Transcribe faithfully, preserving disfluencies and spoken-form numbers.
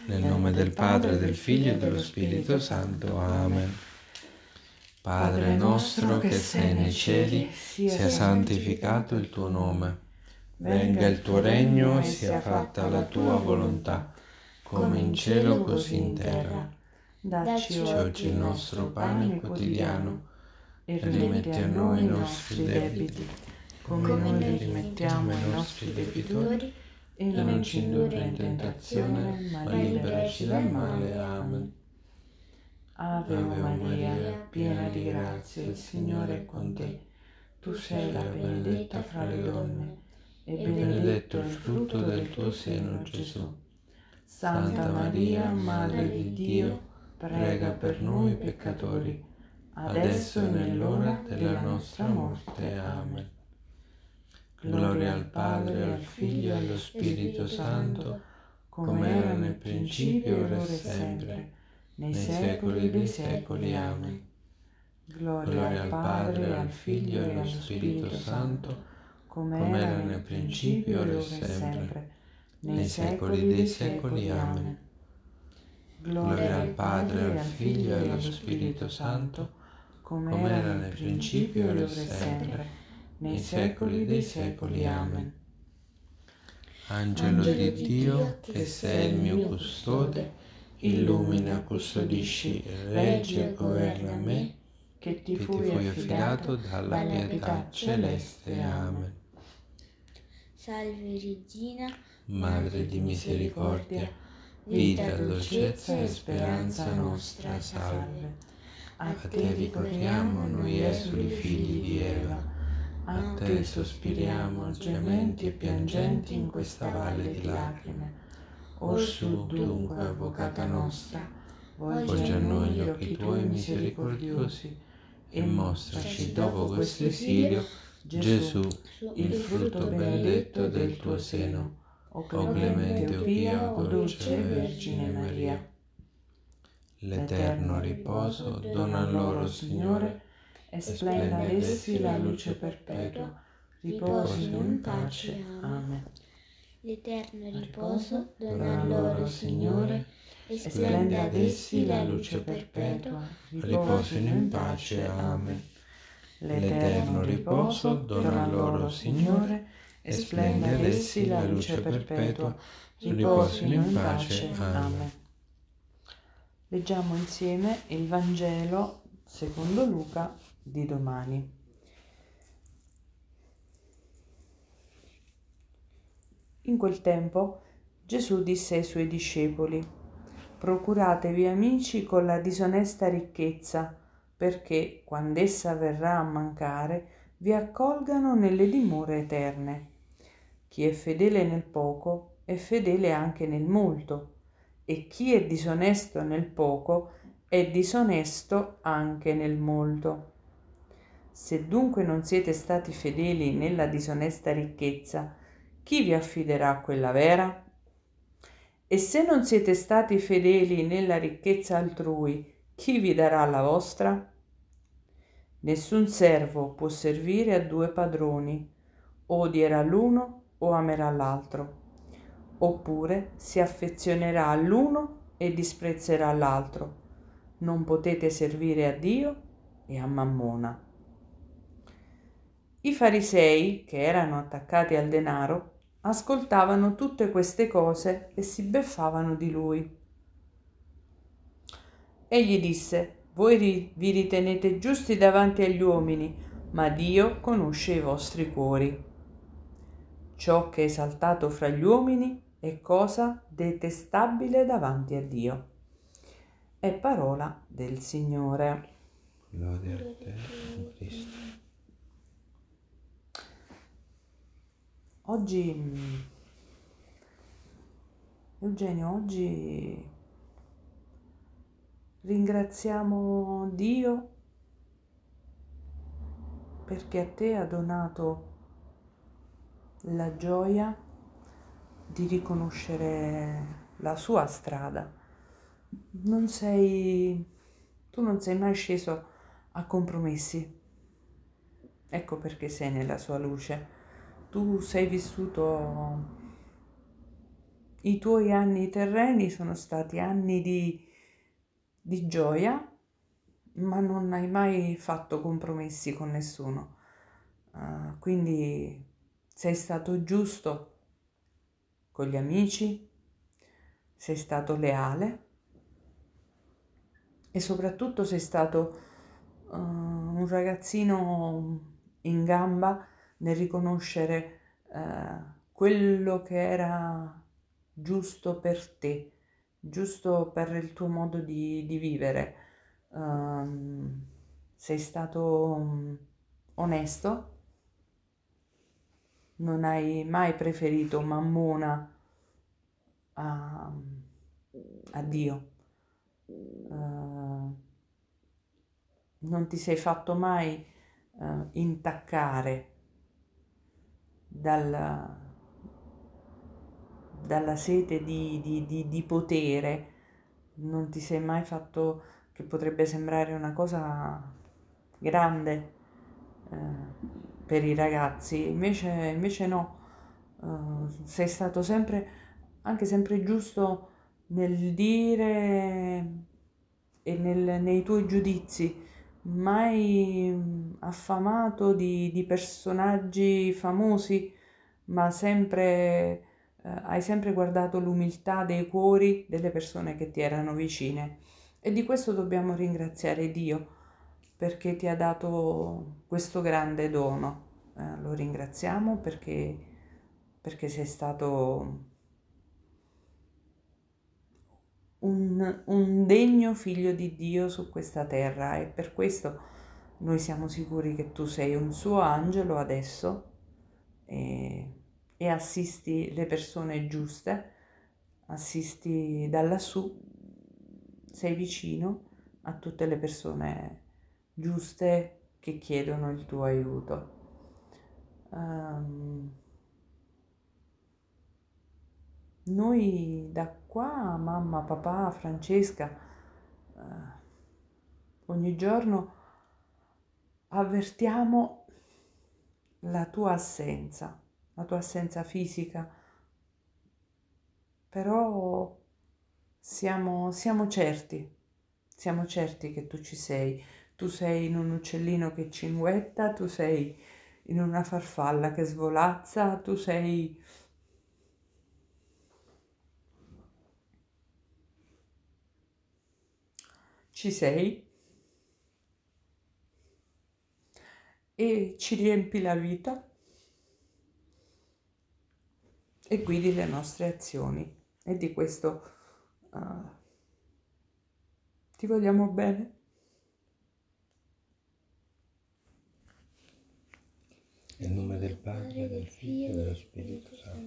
Nel nome del Padre, del Figlio e dello Spirito Santo. Amen. Padre nostro che sei nei cieli, sia santificato il tuo nome. Venga il tuo regno, sia fatta la tua volontà, come in cielo così in terra. Dacci oggi il nostro pane quotidiano e rimetti a noi i nostri debiti, come noi rimettiamo ai nostri debitori, e non ci indurre in tentazione, ma liberaci dal male. Amen. Ave Maria, piena di grazia, il Signore è con te. Tu sei la benedetta fra le donne, e benedetto il frutto del tuo seno, Gesù. Santa Maria, Madre di Dio, prega per noi peccatori, adesso e nell'ora della nostra morte. Amen. Gloria al Padre, al Figlio e allo Spirito Santo, come era nel principio, ora e sempre, nei secoli dei secoli. Amen. Gloria al Padre, al Figlio e allo Spirito Santo, come era nel principio, ora e sempre, nei secoli dei secoli. Amen. Gloria al Padre, al Figlio e allo Spirito Santo, come era nel principio, ora e sempre, nei secoli dei secoli. Amen. Angelo di Dio, che sei il mio custode, illumina, custodisci, reggi e governa me, che ti fui affidato dalla pietà celeste. Amen. Salve Regina, Madre di misericordia, vita, dolcezza e speranza nostra, salve. A te ricorriamo noi esuli figli di Eva, a te sospiriamo gementi e piangenti in questa valle di lacrime. Orsù dunque, avvocata nostra, volgi a noi gli occhi tuoi misericordiosi e mostraci dopo questo esilio Gesù, il frutto benedetto del tuo seno. O clemente, o pia, o dolce Vergine Maria. L'eterno riposo dona loro, Signore, e splenda ad essi la luce perpetua. Riposino in pace. Amen. l'eterno riposo Dona loro, Signore, e splenda splenda ad essi la luce perpetua. Riposino in pace. Amen. L'eterno riposo dona loro, Signore, e splenda ad essi la luce perpetua. Riposino in pace. Amen. Leggiamo insieme il Vangelo secondo Luca di domani. In quel tempo Gesù disse ai suoi discepoli: procuratevi amici con la disonesta ricchezza, perché, quando essa verrà a mancare, vi accolgano nelle dimore eterne. Chi è fedele nel poco è fedele anche nel molto, e chi è disonesto nel poco è disonesto anche nel molto. Se dunque non siete stati fedeli nella disonesta ricchezza, chi vi affiderà quella vera? E se non siete stati fedeli nella ricchezza altrui, chi vi darà la vostra? Nessun servo può servire a due padroni, o odierà l'uno o amerà l'altro, oppure si affezionerà all'uno e disprezzerà l'altro. Non potete servire a Dio e a Mammona. I farisei, che erano attaccati al denaro, ascoltavano tutte queste cose e si beffavano di lui. Egli disse: voi ri- vi ritenete giusti davanti agli uomini, ma Dio conosce i vostri cuori. Ciò che è esaltato fra gli uomini è cosa detestabile davanti a Dio. È parola del Signore. Gloria a te, o Cristo. Oggi, mm, Eugenio, oggi ringraziamo Dio perché a te ha donato la gioia di riconoscere la sua strada. Non sei, tu non sei mai sceso a compromessi. Ecco perché sei nella sua luce. Tu sei vissuto i tuoi anni terreni sono stati anni di, di gioia, ma non hai mai fatto compromessi con nessuno. Uh, quindi sei stato giusto con gli amici, sei stato leale e soprattutto sei stato uh, un ragazzino in gamba nel riconoscere uh, quello che era giusto per te, giusto per il tuo modo di, di vivere. Um, sei stato um, onesto, non hai mai preferito Mammona a, a Dio. Uh, non ti sei fatto mai uh, intaccare dalla, dalla sete di, di, di, di potere, non ti sei mai fatto, che potrebbe sembrare una cosa grande uh, per i ragazzi, invece, invece no, uh, sei stato sempre, anche sempre giusto nel dire e nel, nei tuoi giudizi, mai affamato di, di personaggi famosi, ma sempre, eh, hai sempre guardato l'umiltà dei cuori delle persone che ti erano vicine. E di questo dobbiamo ringraziare Dio, perché ti ha dato questo grande dono. Eh, lo ringraziamo perché, perché sei stato un, un degno figlio di Dio su questa terra, e per questo noi siamo sicuri che tu sei un suo angelo adesso e, e assisti le persone giuste, assisti da lassù, sei vicino a tutte le persone giuste che chiedono il tuo aiuto. Um, noi da qua, mamma, papà, Francesca, eh, ogni giorno avvertiamo la tua assenza, la tua assenza fisica, però siamo, siamo certi, siamo certi che tu ci sei. Tu sei in un uccellino che cinguetta, tu sei in una farfalla che svolazza, tu sei... ci sei e ci riempi la vita e guidi le nostre azioni, e di questo uh, ti vogliamo bene. Nel nome del Padre, del Figlio e dello Spirito Santo.